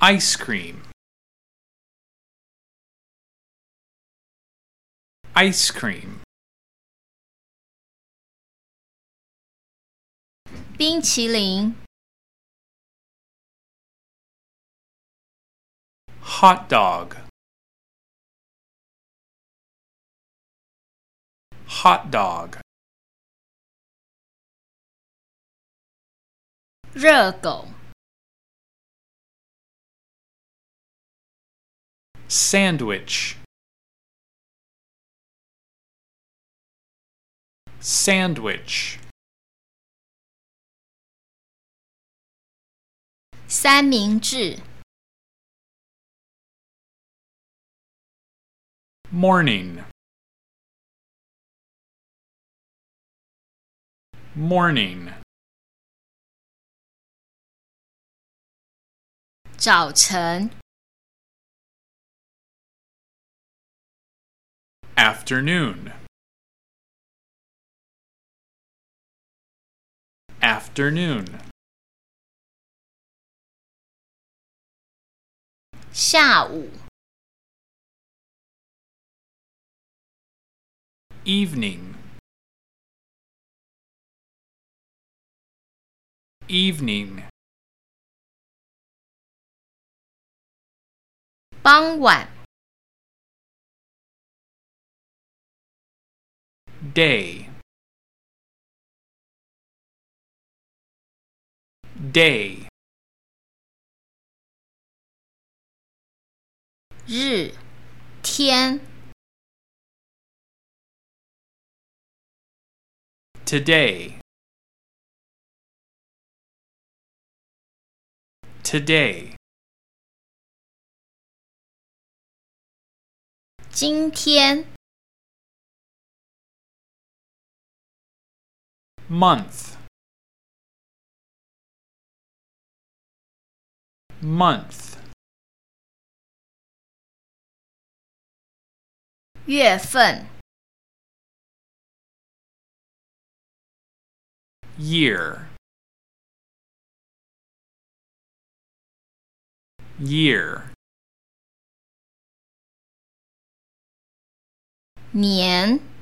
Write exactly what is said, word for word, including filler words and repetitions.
Ice cream. Ice cream. 冰淇淋 Hot dog. Hot dog. 热狗 Sandwich. Sandwich. 三明治 Morning. Morning. 早晨 Afternoon. Afternoon. 下午 Evening. Evening. 傍晚 Day. Day. 日天 Today. Today. 今天 Month. Month. 月份 Year. Year. 年